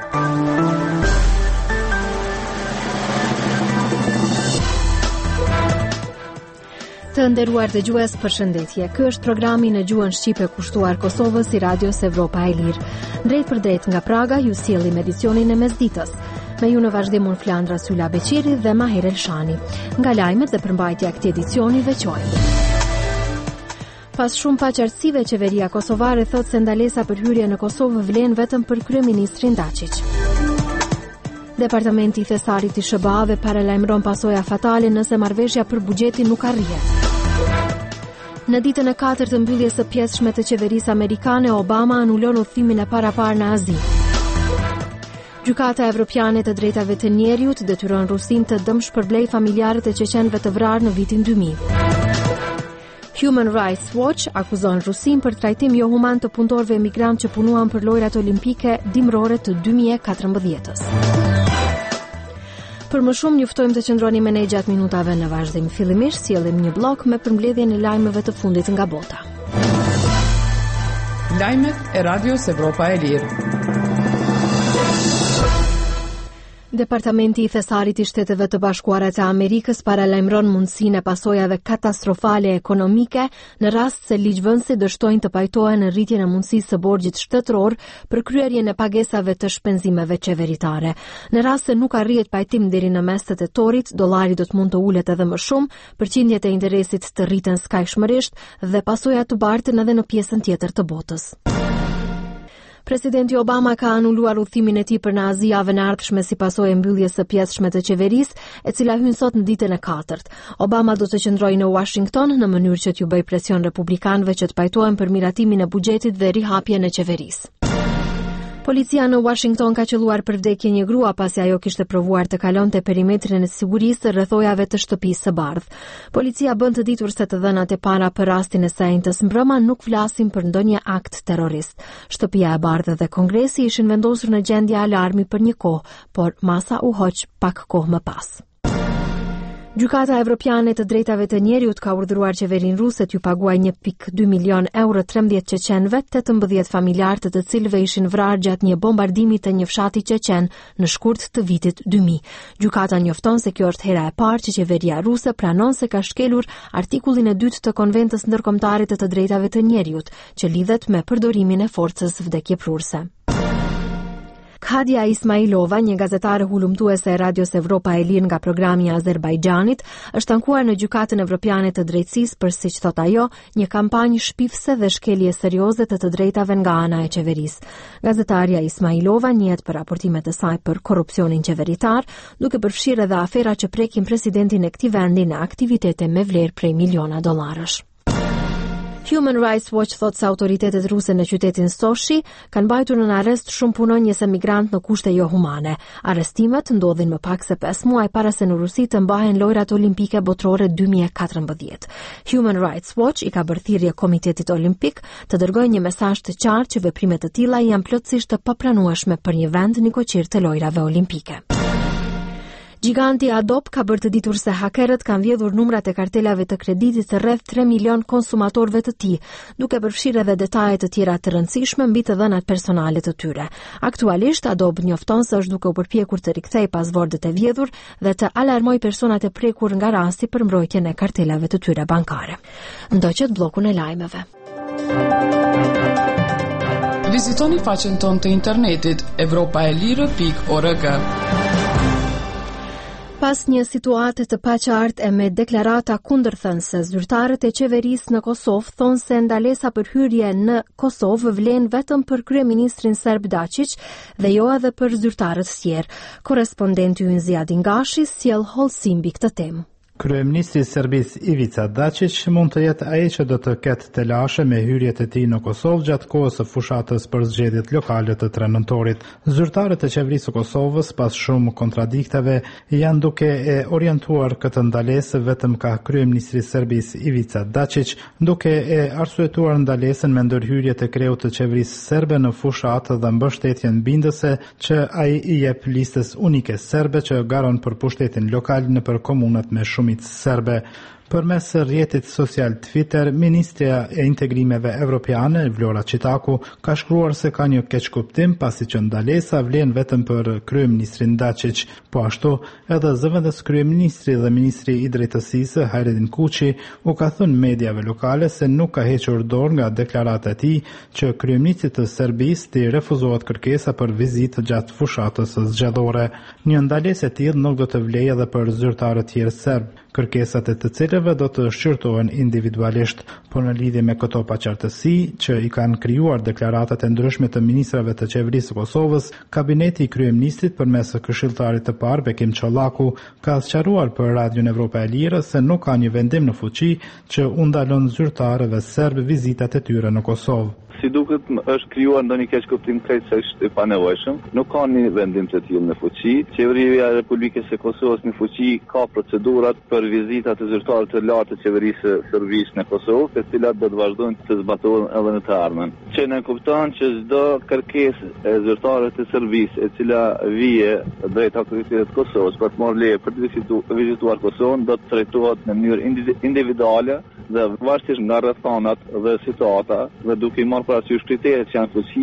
Të nderuar dëgjues, përshëndetje. Ky është programi në gjuhën shqipe kushtuar Kosovës i Radios Evropa e Lirë. Drejt për drejt nga Praga ju sjellim edicionin e mesditës. Me ju në vazhdim unë Flandra Sylla Beqiri dhe Maher Elshani. Nga lajmet dhe përmbajtja e këtij edicioni veçojmë. Pas shumë paqartësive, qeveria kosovare thot se ndalesa për hyrje në Kosovë vlen vetëm për kryeministrin Dačić. Departamenti i Thesarit i SBA-ve paralajmëron pasoja fatale nëse marrëveshja për buxhetin nuk arrihet. Në ditën e 4 të mbylljes së pjesëshme të qeverisë amerikane, Obama anulon udhëtimin e parapar në Azi. Gjykata Evropiane të Drejtave të Njerëzit detyron Rusinë të dëmshpërblej familjarët e qeqenëve të vrarë në vitin 2000. Human Rights Watch akuzon Rusinë për trajtim jo human të punëtorëve emigrantë që punuan për lojrat olimpike dimrore të 2014-s. Për më shumë njoftojmë të qëndroni me ne gjatë minutave në vazhdim. Fillimisht sjellim një blok me përmbledhjen e lajmeve të fundit nga bota. Lajmet e Radios Evropa e Lirë. Departamenti i Thesarit i Shteteve të Bashkuara të Amerikës paralajmëron mundësinë e pasojave katastrofale ekonomike në rast se ligjvënësit dështojnë të pajtohen në rritjen e mundësisë së borxhit shtetëror për kryerjen e pagesave të shpenzimeve qeveritare. Në rast se nuk arrihet pajtim deri në mes të tetorit, dollari do të mund të ulet edhe më shumë, përqindjet e interesit të rriten skajshmërisht dhe pasojat të bartën edhe në pjesën tjetër të botës. Presidenti Obama ka anuluar udhëtimin e tij për në Azi javën e ardhshme si pasojë e mbylljes së pjesëshme të qeverisë, e cila hyn sot në ditën e 4. Obama do të qëndrojë në Washington në mënyrë që t'ju bëjë presion republikanëve që të pajtohen për miratimin e buxhetit dhe rihapjen e qeverisë. Policia në Washington ka qelluar për vdekje një grua pasi ajo kishte provuar të kalonte perimetrin e sigurisë të rrethojave të shtëpisë së bardhë. Policia bën të ditur se të dhënat e para për rastin e saj të mbrëma nuk flasin për ndonjë akt terrorist. Shtëpia e bardhë dhe Kongresi ishin vendosur në gjendje alarmi për një kohë, por masa u hoq pak kohë më pas. Gjykata Evropiane të Drejtave të Njerëzit ka urdhëruar qeverinë ruse t'ju paguajë 1.2 milion euro 13 qeqenëve, 18 familjarë të cilëve ishin vrarë gjatë një bombardimi të një fshati qeqen në shkurt të vitit 2000. Gjykata njofton se kjo është hera e parë që qeveria ruse pranon se ka shkelur artikullin e 2 të Konventës Ndërkombëtare të Drejtave të Njerëzit, që lidhet me përdorimin e forcës vdekjeprurse. Khadia Ismailova, një gazetare hulumtuese e Radios Evropa e Lirë nga programi i Azerbajxhanit, është ankuar në Gjykatën Evropiane të Drejtësisë për, siç thot ajo, një kampanjë shpifse dhe shkelje serioze të drejtave nga ana e qeverisë. Gazetaria Ismailova njihet për raportimet e saj për korrupsionin qeveritar, duke përfshirë edhe afera që prekin presidentin e këtij vendi në aktivitete me vlerë prej miliona dollarësh. Human Rights Watch thot se autoritetet ruse në qytetin Sochi kanë mbajtur në arrest shumë punonjës emigrantë në kushte jo humane. Arrestimet ndodhin më pak se 5 muaj para se në Rusi të mbahen lojrat olimpike botërore 2014. Human Rights Watch i ka bërë thirrje Komitetit Olimpik të dërgojë një mesazh të qartë që veprimet të tilla janë plotësisht të papranueshme për një vend nikoqir të lojrave olimpike. Giganti Adobe ka bërë të ditur se hakerët kanë vjedhur numrat e kartelave të kreditit të rreth 3 milion konsumatorëve të tij, duke përfshirë edhe detaje të tjera të rëndësishme mbi të dhënat personale të tyre. Aktualisht Adobe njofton se është duke u përpjekur të rikthejë pasvordet e vjedhur dhe të alarmojë personat e prekur nga rasti për mbrojtjen e kartelave të tyre bankare. Ndoqet bllokun e lajmeve. Vizitoni faqen tonë të internetit europaelire.org. Pas një situate të paqartë e me deklarata kundërthënëse, zyrtarët e qeverisë në Kosovë thonë se ndalesa për hyrje në Kosovë vlen vetëm për kryeministrin serb Dačić dhe jo edhe për zyrtarët tjerë. Korrespondenti ynë Ziadin Gashi sjell hollësi mbi këtë temë. Kryeministri i Serbisë Ivica Dačić mund të jetë ai që do të ketë telashe me hyrjet e tij në Kosovë gjatë kohës së fushatës për zgjedhjet lokale të 3 nëntorit. Zyrtarët e qeverisë së Kosovës, pas shumë kontradiktave, janë duke e orientuar këtë ndalesë vetëm ka kryeministri i Serbisë Ivica Dačić, duke e arsyetuar ndalesën me ndërhyrje të kreut të qeverisë serbe në fushatë dhe mbështetjen bindëse që ai i jep listës unike serbe që garon për pushtetin lokal nëpër komunat me shumë serbe. Përmes rrjetit social Twitter, Ministrja e Integrimeve Evropiane, Vlora Çitaku, ka shkruar se ka një keqkuptim pasi që ndalesa vlen vetëm për kryeministrin Dačić. Po ashtu, edhe zëvendës kryeministri dhe ministri i drejtësisë Hajredin Kuçi u ka thënë mediave lokale se nuk ka hequr dorë nga deklarata e tij që kryeministrit të Serbisë t'i refuzohet kërkesa për vizitë gjatë fushatës zgjedhore. Një ndalesë e tillë nuk do të vlejë edhe për zyrtarët tjerë serb, kërkesat e të cilëve do të shqyrtohen individualisht, por në lidhje me këto paqartësi që i kanë krijuar deklaratat e ndryshme të ministrave të qeverisë së Kosovës, kabineti i kryeministrit përmes këshilltarit të parë Bekim Çollaku ka sqaruar për Radion Evropa e Lirë se nuk ka një vendim në fuqi që u ndalon zyrtarëve serb vizitat e tyre në Kosovë. Si duket është krijuar ndonjë keqkuptim krejtësisht i panevojshëm. Nuk ka një vendim të tillë në fuqi. Qeveria e Republikës së Kosovës në fuqi ka procedurat për vizita të zyrtarëve të lartë të qeverisë servisë në Kosovë, të cilat do të vazhdojnë të zbatohen edhe në të ardhmen. Që ne kupton që çdo kërkesë e zyrtarëve të servisë e cila vije drejt autoritetit të Kosovës për të marrë leje për të vizituar Kosovën do të trajtohet në mënyrë individuale dhe varësisht nga rrethanat dhe situata dhe duke i marrë parasysh kriteret që janë fuqi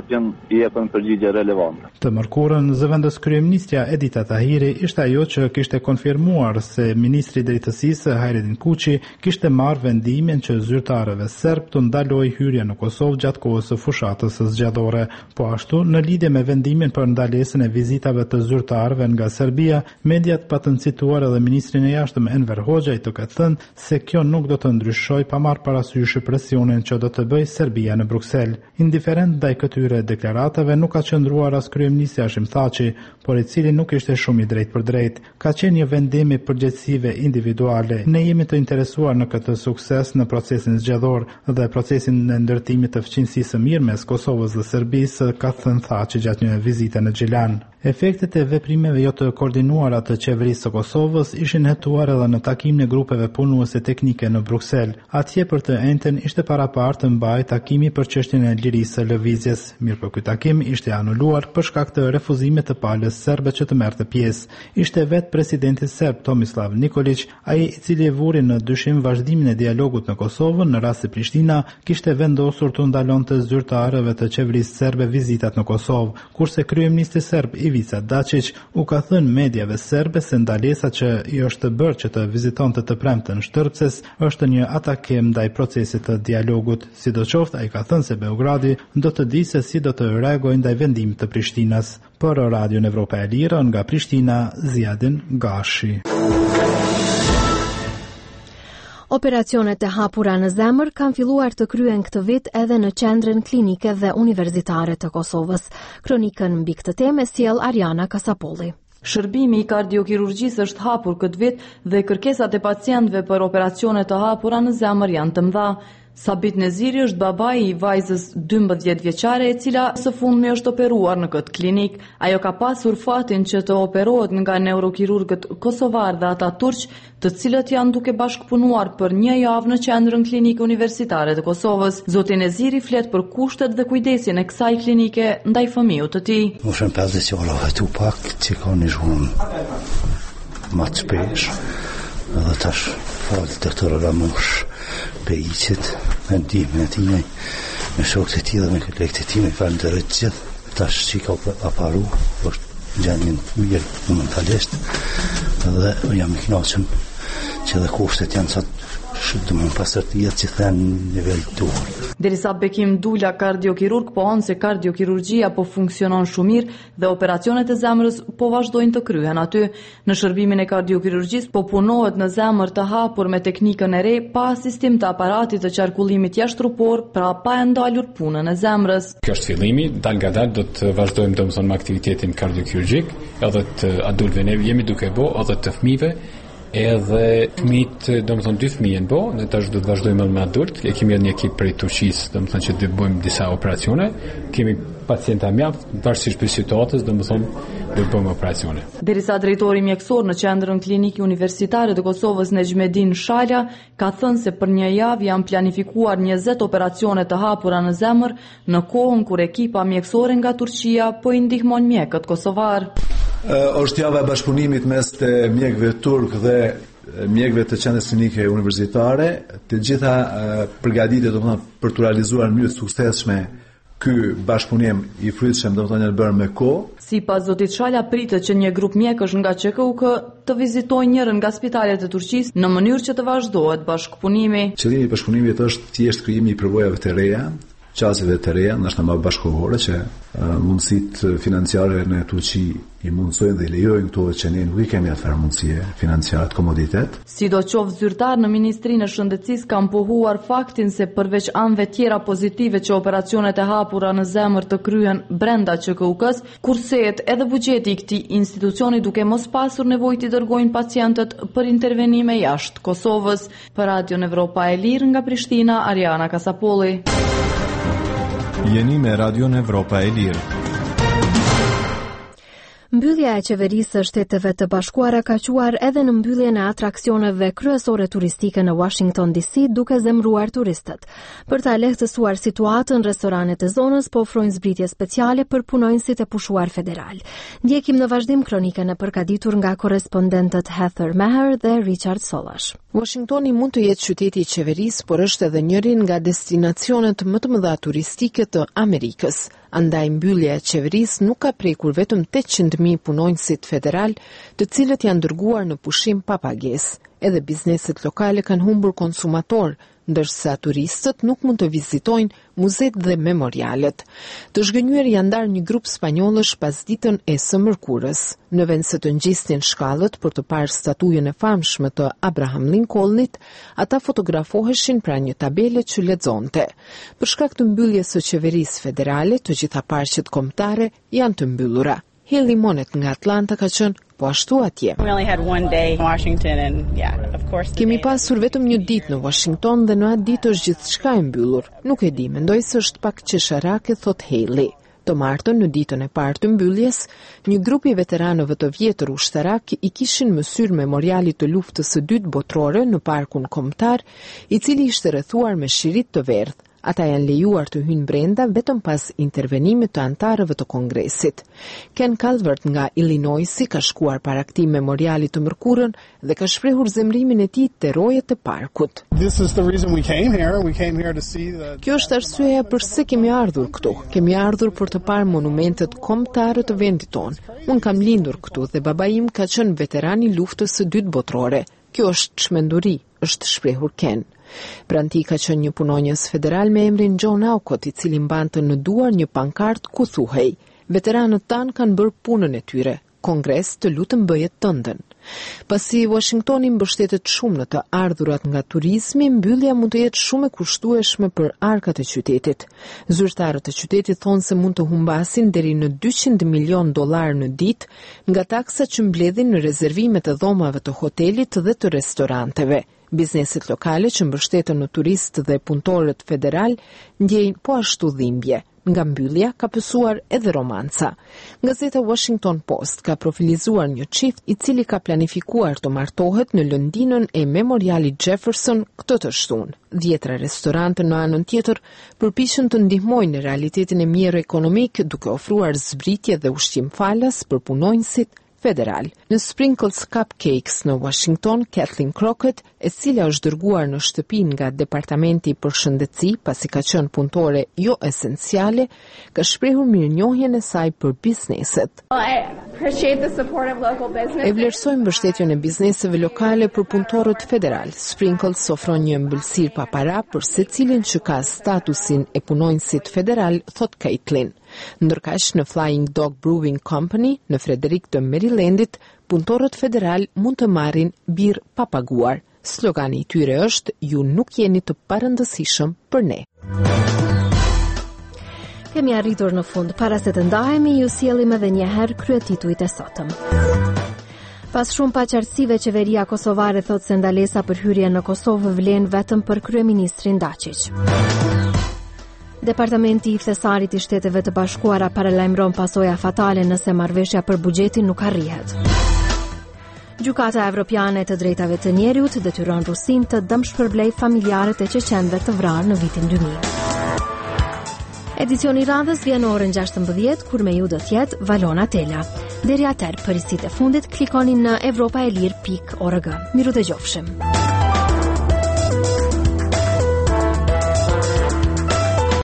i jepën përgjigje relevante. Të mërkurën, zëvendës kryeministja Edita Tahiri ishte ajo që kishte konfirmuar se ministri i drejtësisë Hajredin Kuçi kishte marrë vendimin që zyrtarëve serb të ndalojë hyrja në Kosovë gjatë kohës së fushatës zgjedhore. Po ashtu, në lidhje me vendimin për ndalesën e vizitave të zyrtarëve nga Serbia, mediat patën cituar edhe ministrin e jashtëm Enver Hoxha të ketë thënë se kjo nuk do të ndryshoj pa marrë parasysh presionin që do të bëjë Serbia në Bruksel. Indiferent ndaj këtyre deklaratave nuk ka qëndruar as kryeministri Hashim Thaçi, por i cili nuk ishte shumë i drejtë për drejtë. Ka qenë një vendim i përgjegjësive individuale. Ne jemi të interesuar në këtë sukses në procesin zgjedhor dhe procesin e ndërtimit të fqinjësisë së mirë mes Kosovës dhe Serbisë, ka thënë Thaçi gjatë një vizite në Gjilan. Efektet e veprimeve jo të koordinuara të qeverisë së Kosovës ishin hetuar edhe në takimin e grupeve punuese teknike në Bruksel. Atje për të njëjtën ishte parapartë të mbajë takimi për çështjen e lirisë së lëvizjes. Mirëpo ky takim ishte anuluar për shkak të refuzimit të palës serbe që të merrte pjesë. Ishte vetë presidenti serb Tomislav Nikolić, ai i cili e vuri në dyshim vazhdimin e dialogut në Kosovë në rast se Prishtina kishte vendosur të ndalonte zyrtarëve të qeverisë serbe vizitat në Kosovë, kurse kryeministri serb Ivica Dačić u ka thënë mediave serbe se ndalesa që i është bërë që të vizitonte të premten Shtërpces është një atakim ndaj procesit të dialogut. Sidoqoftë, ai ka thënë se Beogradi do të di se si do të reagojë ndaj vendimit të Prishtinës. Për Radion Evropa e Lirë nga Prishtina, Ziadin Gashi. Operacionet e hapura në zemër kanë filluar të kryen këtë vit edhe në qendrën klinike dhe universitare të Kosovës. Kronikën mbi këtë temë sjell Ariana Kasapolli. Shërbimi i kardiokirurgjisë është hapur këtë vit dhe kërkesat e pacientëve për operacione të hapura në zemër janë të mëdha. Sabit Neziri është babai i vajzës 12 vjeçare e cila së fundmi është operuar në këtë klinik. Ajo ka pasur fatin që të operohet nga neurokirurgët kosovar dhe ata turq, të cilët janë duke bashkëpunuar për një javë në qendrën klinike universitare të Kosovës. Zoti Neziri flet për kushtet dhe kujdesin e kësaj klinike ndaj fëmijës të tij. Moshën pesë që tu pak që ka një zhun më të shpesh dhe tash falë doktorë Ramush Pejqit, me ndihmën e tij, me shokët e tij dhe me kolegët e tij, me falënderoj të gjithë. Tash që ka aparu, është gjendje mirë momentalisht dhe jam i kënaqur që edhe kushtet janë sa domthon pasardhjet që thënë në nivel duhur. Derisa Bekim Dula, kardiokirurg, pohon se kardiokirurgjia po funksionon shumë mirë dhe operacionet e zemrës po vazhdojnë të kryhen aty. Në shërbimin e kardiokirurgjisë po punohet në zemër të hapur me teknikën e re pa asistim të aparatit të qarkullimit jashtrupor, pra pa e ndalur punën e zemrës. Kjo është fillimi, dal nga dal do të vazhdojmë domthon me aktivitetin kardiokirurgjik, edhe të adultëve ne jemi duke bë, edhe të fëmijëve. Edhe fëmijët, domethënë 2 fëmijë janë bë, ne tash do të vazhdojmë me adult. Ne kemi një ekip prej Turqisë, domethënë që do të bëjmë disa operacione. Kemi pacienta mjaft, varësisht për situatës, domethënë do të bëjmë operacione. Derisa drejtori mjekësor në qendrën klinike universitare të Kosovës Nejmedin Shala ka thënë se për një javë janë planifikuar 20 operacione të hapura në zemër në kohën kur ekipa mjekësore nga Turqia po i ndihmon mjekët kosovar. Është java e bashkëpunimit mes të mjekëve turk dhe mjekëve të qendrës klinike universitare, të gjitha përgatitjet për të realizuar në mënyrë të suksesshme ky bashkëpunim i frytshëm janë bërë me kohë. Sipas zotit Shala, pritet që një grup mjekësh nga ÇKUK të vizitojë njërin nga spitalet e Turqisë në mënyrë që të vazhdohet bashkëpunimi. Qëllimi i bashkëpunimit është thjesht krijimi i përvojave të reja, qasjeve të reja, ndoshta më bashkëkohore që mundësitë financiare në Turqi i mundsojnë dhe i lejojnë këto që ne nuk i kemi atëherë mundësie financiare, komoditet. Sidoqoftë zyrtar në Ministrinë e Shëndetësisë kanë pohuar faktin se përveç anëve tjera pozitive që operacionet e hapura në zemër të kryen brenda ÇKUK-s, kursehet edhe buxheti i këtij institucioni duke mos pasur nevojë të dërgojnë pacientët për intervenime jashtë Kosovës. Për Radion Evropa e Lirë nga Prishtina, Ariana Kasapolli. Jeni me Radion Evropa e Lirë. Mbyllja e qeverisë së Shteteve të Bashkuara ka quar edhe në mbylljen e atraksioneve kryesore turistike në Washington DC, duke zemruar turistët. Për ta lehtësuar situatën, restoranet e zonës po ofrojnë zbritje speciale për punonjësit e pushuar federal. Ndjekim në vazhdim kronikën e përgatitur nga korrespondentët Heather Meher dhe Richard Sollash. Washingtoni mund të jetë qyteti i qeverisë, por është edhe njërin nga destinacionet më të mëdha turistike të Amerikës. Andaj mbyllja e qeverisë nuk ka prekur vetëm 800.000 punonjësit federal, të cilët janë dërguar në pushim pa pagesë. Edhe bizneset lokale kanë humbur konsumator, ndërsa turistët nuk mund të vizitojnë muzet dhe memorialet. Të zhgënjur janë ndarë një grup spanjollësh pas ditën e së mërkurës. Në vend se të ngjisnin shkallët për të parë statujën e famshme të Abraham Lincolnit, ata fotografoheshin pranë një tabele që lexonte: për shkak të mbylljes së qeverisë federale, të gjitha parqet kombëtare janë të mbyllura. Haley Monet nga Atlanta ka qenë po ashtu atje. Kemi pasur vetëm një ditë në Washington dhe në atë ditë është gjithçka e mbyllur. Nuk e di, mendoj se është pak qesharake, thot Haley. Të martën, në ditën e parë të mbylljes, një grup i veteranëve të vjetër ushtarak i kishin mësyr memorialit të luftës së dytë botërore në parkun kombëtar, i cili ishte rrethuar me shirit të verdh. Ata janë lejuar të hyjnë brenda vetëm pas intervenimit të antarëve të Kongresit. Ken Calvert nga Illinoisi ka shkuar para këtij memoriali të mërkurën dhe ka shprehur zemrimin e tij te rojet e parkut. Kjo është arsyeja pse kemi ardhur këtu. Kemi ardhur për të parë monumentet kombëtare të vendit tonë. Unë kam lindur këtu dhe baba im ka qenë veteran i luftës së dytë botërore. Kjo është çmenduri, është shprehur Ken. Pranë tij ka qenë një punonjës federal me emrin John Aucott, i cili mbante në duar një pankartë ku thuhej: veteranët tanë kanë bërë punën e tyre. Kongres, të lutem bëje tëndën. Pasi Washingtoni mbështetet shumë në të ardhurat nga turizmi, mbyllja mund të jetë shumë e kushtueshme për arkat e qytetit. Zyrtarët e qytetit thonë se mund të humbasin deri në $200 milion në ditë nga taksa që mbledhin në rezervimet e dhomave të hotelit dhe të restoranteve. Bizneset lokale që mbështeten në turistë dhe punëtorët federal ndjejnë po ashtu dhimbje. Nga mbyllja ka pësuar edhe romanca. Gazeta Washington Post ka profilizuar një çift i cili ka planifikuar të martohet në lëndinën e memorialit Jefferson këtë të shtunë. 10 restorante në anën tjetër përpiqen të ndihmojnë në realitetin e mirë ekonomik, duke ofruar zbritje dhe ushqim falas për punonjësit federal. Në Sprinkles Cupcakes në Washington, Kathleen Crockett, e cila është dërguar në shtëpi nga Departamenti për Shëndetësi pasi ka qenë punëtore jo esenciale, ka shprehur mirënjohjen e saj për bizneset. E vlerësoj mbështetjen e bizneseve lokale për punëtorët federal. Sprinkles ofron një ëmbëlsirë pa para për secilin që ka statusin e punonjësit federal, thot Caitlin. Ndërkaq në Flying Dog Brewing Company në Frederick të Marylandit, punëtorët federal mund të marrin birë pa paguar. Slogani i tyre është: ju nuk jeni të parëndësishëm për ne. Kemi arritur në fund. Para se të ndahemi, ju sjellim edhe një herë kryetituit e sotëm. Pas shumë paqartësive, qeveria kosovare thot se ndalesa për hyrje në Kosovë vlen vetëm për kryeministrin Dačić. Departamenti i Thesarit i Shteteve të Bashkuara paralajmëron pasoja fatale nëse marrëveshja për buxhetin nuk arrihet. Gjykata Evropiane të Drejtave të Njerëzit detyron Rusinë të dëmshpërblej familjarët e qeqenëve të vrarë në vitin 2000. Edicioni radhës vjen orën 16, kur me ju do t'jetë Valona Tela. Deri atëherë, për isit e fundit, klikoni në evropaelir.org. Miru të gjofshim.